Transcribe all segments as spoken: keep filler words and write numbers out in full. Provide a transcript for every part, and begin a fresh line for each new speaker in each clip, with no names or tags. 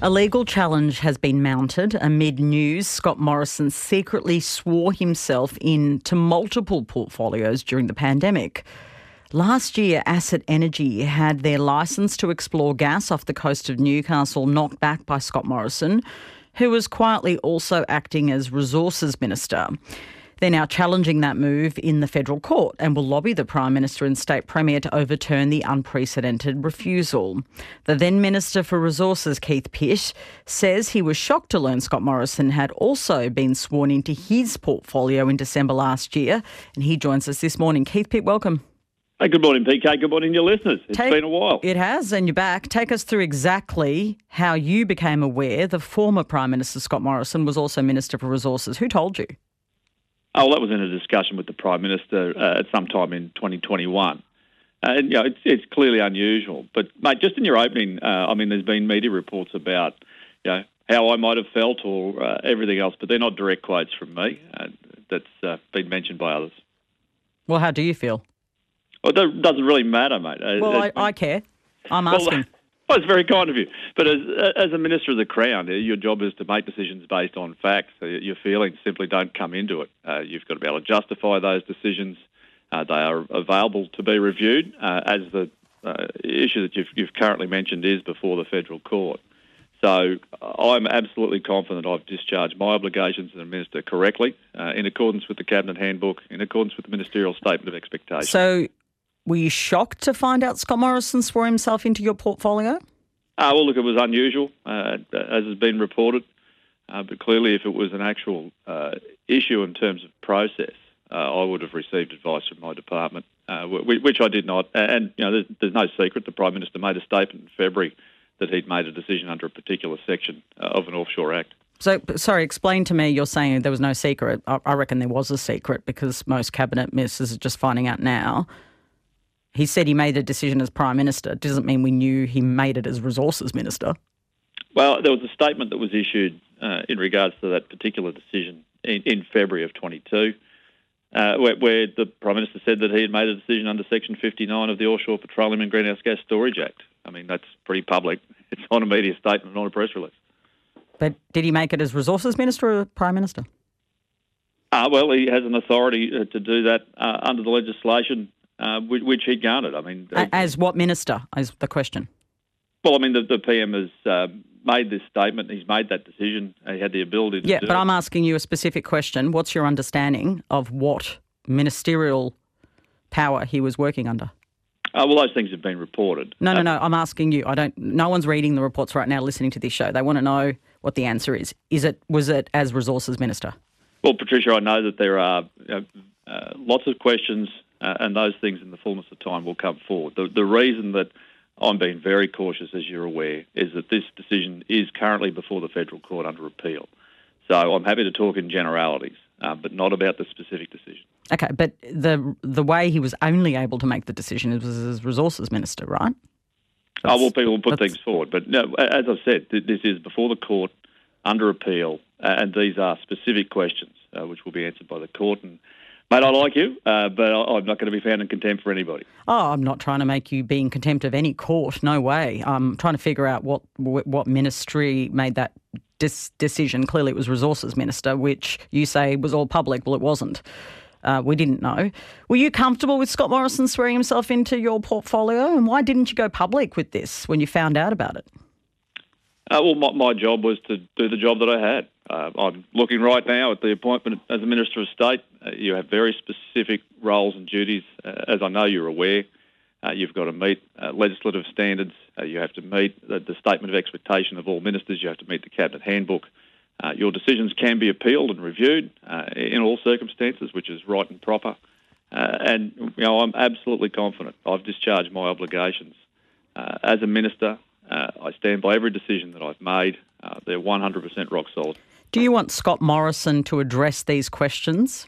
A legal challenge has been mounted amid news Scott Morrison secretly swore himself into multiple portfolios during the pandemic. Last year, Asset Energy had their licence to explore gas off the coast of Newcastle knocked back by Scott Morrison, who was quietly also acting as Resources Minister. They're now challenging that move in the federal court and will lobby the Prime Minister and State Premier to overturn the unprecedented refusal. The then Minister for Resources, Keith Pitt, says he was shocked to learn Scott Morrison had also been sworn into his portfolio in December last year. And he joins us this morning. Keith Pitt, welcome.
Hey, good morning, P K. Good morning, your listeners. It's
Take,
been a while.
It has, and you're back. Take us through exactly how you became aware the former Prime Minister, Scott Morrison, was also Minister for Resources. Who told you?
Oh, well, that was in a discussion with the Prime Minister uh, at some time in twenty twenty-one. Uh, and, you know, it's, it's clearly unusual. But, mate, just in your opening, uh, I mean, there's been media reports about, you know, how I might have felt or uh, everything else, but they're not direct quotes from me. Uh, that's uh, been mentioned by others.
Well, how do you feel?
Well, it doesn't really matter, mate.
Well, I, I care. I'm asking.
Well, Well, it's very kind of you. But as, as a Minister of the Crown, your job is to make decisions based on facts. Your feelings simply don't come into it. Uh, you've got to be able to justify those decisions. Uh, they are available to be reviewed, uh, as the uh, issue that you've, you've currently mentioned is before the federal court. So I'm absolutely confident I've discharged my obligations as a Minister correctly, uh, in accordance with the Cabinet Handbook, in accordance with the Ministerial Statement of Expectation.
So were you shocked to find out Scott Morrison swore himself into your portfolio?
Uh, well, look, it was unusual, uh, as has been reported. Uh, but clearly, if it was an actual uh, issue in terms of process, uh, I would have received advice from my department, uh, which I did not. And, you know, there's, there's no secret. The Prime Minister made a statement in February that he'd made a decision under a particular section uh, of an Offshore Act.
So, sorry, explain to me, you're saying there was no secret. I, I reckon there was a secret because most Cabinet ministers are just finding out now. He said he made a decision as Prime Minister. Doesn't mean we knew he made it as Resources Minister.
Well, there was a statement that was issued uh, in regards to that particular decision in, in February of twenty-two, uh, where, where the Prime Minister said that he had made a decision under Section fifty-nine of the Offshore Petroleum and Greenhouse Gas Storage Act. I mean, that's pretty public. It's on a media statement, not a press release.
But did he make it as Resources Minister or Prime Minister?
Uh, well, he has an authority uh, to do that uh, under the legislation Uh, which, which he garnered. I mean, uh,
as what minister is the question?
Well, I mean, the, the P M has uh, made this statement. He's made that decision. He had the ability to
yeah,
do
but
it.
I'm asking you a specific question. What's your understanding of what ministerial power he was working under?
Uh, well, those things have been reported.
No, no,
uh,
no. I'm asking you. I don't. No one's reading the reports right now, listening to this show. They want to know what the answer is. Is it was it as Resources Minister?
Well, Patricia, I know that there are uh, uh, lots of questions. Uh, and those things in the fullness of time will come forward. The, the reason that I'm being very cautious, as you're aware, is that this decision is currently before the federal court under appeal. So I'm happy to talk in generalities, uh, but not about the specific decision.
Okay, but the the way he was only able to make the decision was as Resources Minister, right?
That's, oh, well, people will put things forward. But no, as I've said, th- this is before the court under appeal, uh, and these are specific questions uh, which will be answered by the court. And Mate, I like you, uh, but I'm not going to be found in contempt for anybody.
Oh, I'm not trying to make you be in contempt of any court. No way. I'm trying to figure out what what ministry made that dis- decision. Clearly it was Resources Minister, which you say was all public. Well, it wasn't. Uh, we didn't know. Were you comfortable with Scott Morrison swearing himself into your portfolio? And why didn't you go public with this when you found out about it?
Uh, well, my, my job was to do the job that I had. Uh, I'm looking right now at the appointment as a Minister of State. Uh, you have very specific roles and duties, uh, as I know you're aware. Uh, you've got to meet uh, legislative standards. Uh, you have to meet the, the statement of expectation of all ministers. You have to meet the Cabinet Handbook. Uh, your decisions can be appealed and reviewed uh, in all circumstances, which is right and proper. Uh, and, you know, I'm absolutely confident I've discharged my obligations. Uh, as a Minister, uh, I stand by every decision that I've made. Uh, they're one hundred percent rock solid.
Do you want Scott Morrison to address these questions?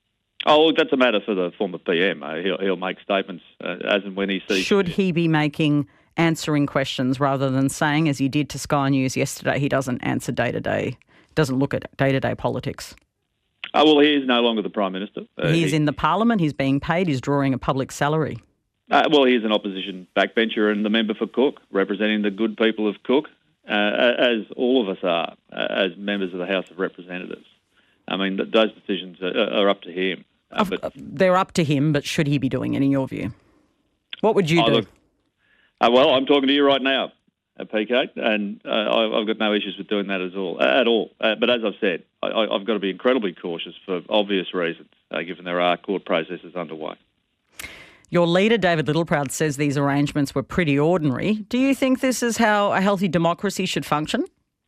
Oh, look, that's a matter for the former P M. Uh, he'll, he'll make statements uh, as and when he sees.
Should he be making answering questions rather than saying, as he did to Sky News yesterday, he doesn't answer day-to-day, doesn't look at day-to-day politics?
Oh, well, he is no longer the Prime Minister. Uh,
he is
he,
in the Parliament, he's being paid, he's drawing a public salary.
Uh, well, he is an opposition backbencher and the member for Cook, representing the good people of Cook. uh, as all of us are, uh, as members of the House of Representatives. I mean, th- those decisions are, are up to him. Uh,
but they're up to him, but should he be doing it, in your view? What would you
oh,
do?
Look, uh, well, I'm talking to you right now, uh, P K, and uh, I, I've got no issues with doing that at all. At all. Uh, but as I've said, I, I've got to be incredibly cautious for obvious reasons, uh, given there are court processes underway.
Your leader, David Littleproud, says these arrangements were pretty ordinary. Do you think this is how a healthy democracy should function?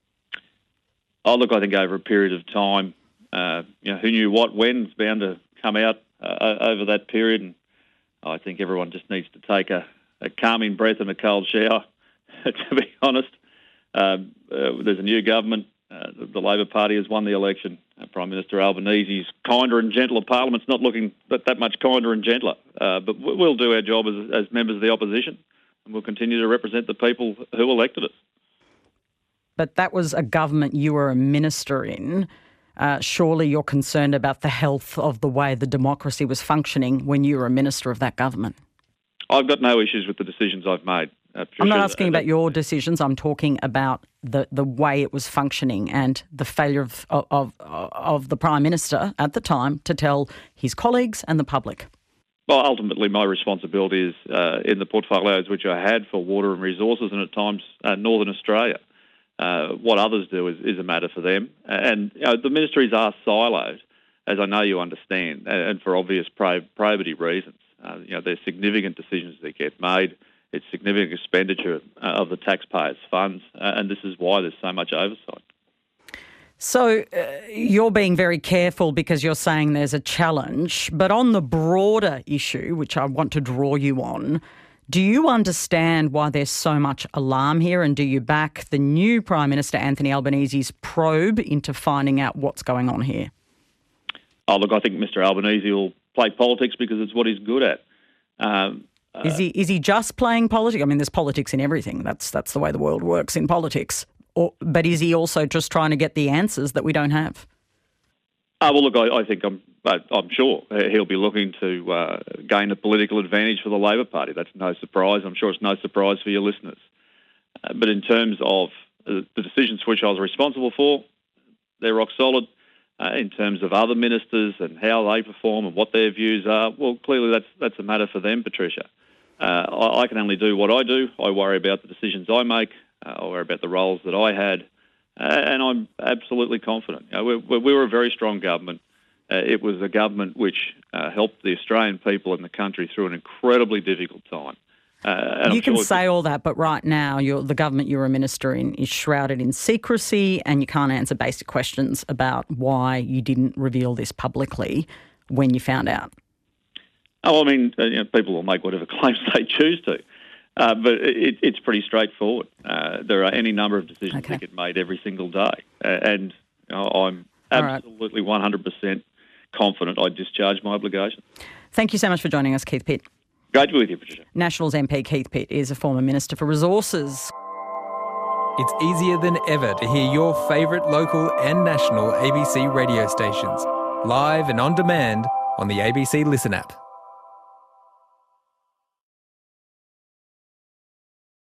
Oh, look, I think over a period of time, uh, you know, who knew what when is bound to come out uh, over that period, and I think everyone just needs to take a, a calming breath and a cold shower, to be honest. Um, uh, there's a new government. Uh, the, the Labor Party has won the election. Uh, Prime Minister Albanese's kinder and gentler Parliament's not looking that, that much kinder and gentler. Uh, but we'll do our job as, as members of the opposition, and we'll continue to represent the people who elected us.
But that was a government you were a minister in. Uh, surely you're concerned about the health of the way the democracy was functioning when you were a minister of that government.
I've got no issues with the decisions I've made. Uh,
I'm not asking about your decisions. I'm talking about the, the way it was functioning and the failure of, of of the Prime Minister at the time to tell his colleagues and the public.
Well, ultimately, my responsibility is uh, in the portfolios which I had for water and resources, and at times uh, Northern Australia. Uh, what others do is, is a matter for them. And you know, the ministries are siloed, as I know you understand, and for obvious pro- probity reasons. Uh, you know, there's significant decisions that get made. It's significant expenditure uh, of the taxpayers' funds, uh, and this is why there's so much oversight.
So uh, you're being very careful because you're saying there's a challenge, but on the broader issue, which I want to draw you on, do you understand why there's so much alarm here, and do you back the new Prime Minister Anthony Albanese's probe into finding out what's going on here?
Oh, look, I think Mister Albanese will play politics because it's what he's good at. Um, uh,
is he is he just playing politics? I mean, there's politics in everything. That's that's the way the world works in politics. Or, but is he also just trying to get the answers that we don't have?
Uh, well, look, I, I think I'm, I'm sure he'll be looking to uh, gain a political advantage for the Labor Party. That's no surprise. I'm sure it's no surprise for your listeners. Uh, but in terms of uh, the decisions which I was responsible for, they're rock solid. Uh, in terms of other ministers and how they perform and what their views are, well, clearly that's that's a matter for them, Patricia. Uh, I, I can only do what I do. I worry about the decisions I make. Uh, I worry about the roles that I had. Uh, and I'm absolutely confident. You know, we, we were a very strong government. Uh, it was a government which uh, helped the Australian people and the country through an incredibly difficult time. Uh,
you can say all that, but right now you're, the government you're a minister in is shrouded in secrecy, and you can't answer basic questions about why you didn't reveal this publicly when you found out.
Oh, I mean, uh, you know, people will make whatever claims they choose to. Uh, but it, it's pretty straightforward. Uh, there are any number of decisions
okay.
that get made every single day. Uh, and you know, I'm absolutely right. one hundred percent confident I discharge my obligation.
Thank you so much for joining us, Keith Pitt.
Great to be with you, Patricia.
Nationals M P Keith Pitt is a former Minister for Resources.
It's easier than ever to hear your favourite local and national A B C radio stations, live and on demand on the A B C Listen app.